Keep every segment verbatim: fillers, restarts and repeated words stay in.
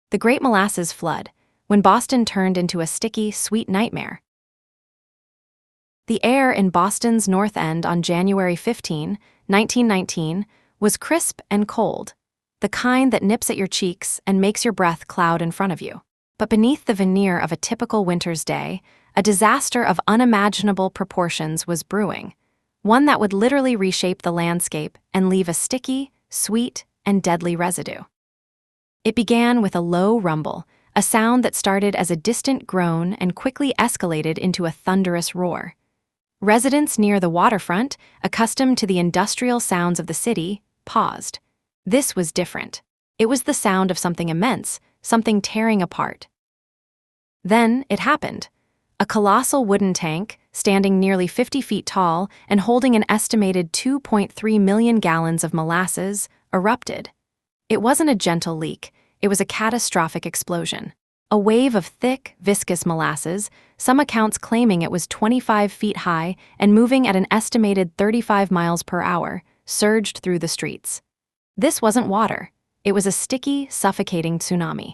The Great Molasses Flood, when Boston turned into a sticky, sweet nightmare. The air in Boston's North End on January fifteenth, nineteen nineteen, was crisp and cold, the kind that nips at your cheeks and makes your breath cloud in front of you. But beneath the veneer of a typical winter's day, a disaster of unimaginable proportions was brewing, one that would literally reshape the landscape and leave a sticky, sweet, and deadly residue. It began with a low rumble, a sound that started as a distant groan and quickly escalated into a thunderous roar. Residents near the waterfront, accustomed to the industrial sounds of the city, paused. This was different. It was the sound of something immense, something tearing apart. Then it happened. A colossal wooden tank, standing nearly fifty feet tall and holding an estimated two point three million gallons of molasses, erupted. It wasn't a gentle leak, it was a catastrophic explosion. A wave of thick, viscous molasses, some accounts claiming it was twenty-five feet high and moving at an estimated thirty-five miles per hour, surged through the streets. This wasn't water. It was a sticky, suffocating tsunami.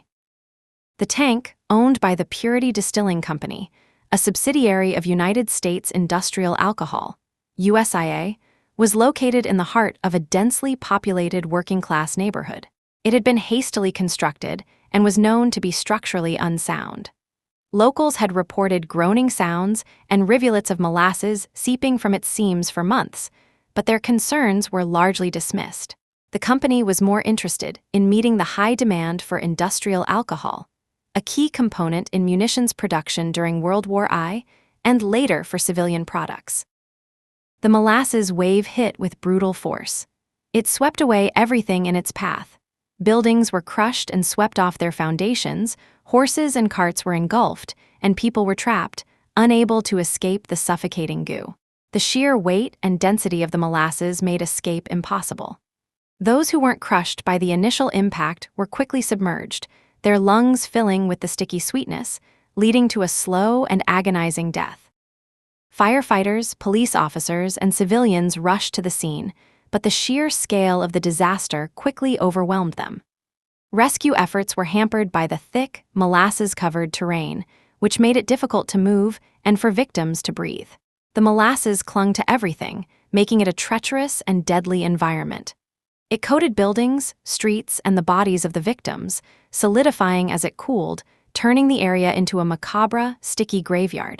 The tank, owned by the Purity Distilling Company, a subsidiary of United States Industrial Alcohol, U S I A, was located in the heart of a densely populated working-class neighborhood. It had been hastily constructed and was known to be structurally unsound. Locals had reported groaning sounds and rivulets of molasses seeping from its seams for months, but their concerns were largely dismissed. The company was more interested in meeting the high demand for industrial alcohol, a key component in munitions production during World War One and later for civilian products. The molasses wave hit with brutal force. It swept away everything in its path. Buildings were crushed and swept off their foundations, horses and carts were engulfed, and people were trapped, unable to escape the suffocating goo. The sheer weight and density of the molasses made escape impossible. Those who weren't crushed by the initial impact were quickly submerged, their lungs filling with the sticky sweetness, leading to a slow and agonizing death. Firefighters, police officers, and civilians rushed to the scene, but the sheer scale of the disaster quickly overwhelmed them. Rescue efforts were hampered by the thick, molasses-covered terrain, which made it difficult to move and for victims to breathe. The molasses clung to everything, making it a treacherous and deadly environment. It coated buildings, streets, and the bodies of the victims, solidifying as it cooled, turning the area into a macabre, sticky graveyard.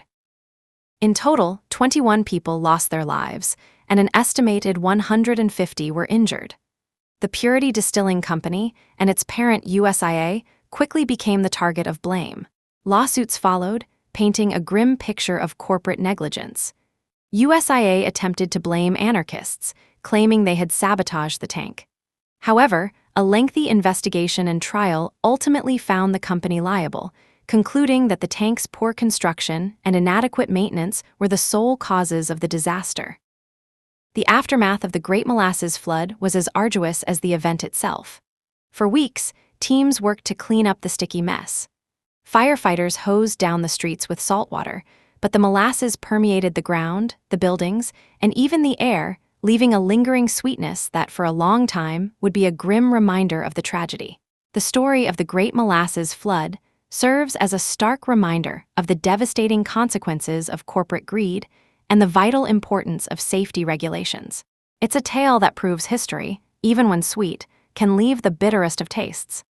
In total, twenty-one people lost their lives, and an estimated one hundred fifty were injured. The Purity Distilling Company and its parent U S I A quickly became the target of blame. Lawsuits followed, painting a grim picture of corporate negligence. U S I A attempted to blame anarchists, claiming they had sabotaged the tank. However, a lengthy investigation and trial ultimately found the company liable, concluding that the tank's poor construction and inadequate maintenance were the sole causes of the disaster. The aftermath of the Great Molasses Flood was as arduous as the event itself. For weeks, teams worked to clean up the sticky mess. Firefighters hosed down the streets with salt water, but the molasses permeated the ground, the buildings, and even the air, leaving a lingering sweetness that for a long time would be a grim reminder of the tragedy. The story of the Great Molasses Flood serves as a stark reminder of the devastating consequences of corporate greed and the vital importance of safety regulations. It's a tale that proves history, even when sweet, can leave the bitterest of tastes.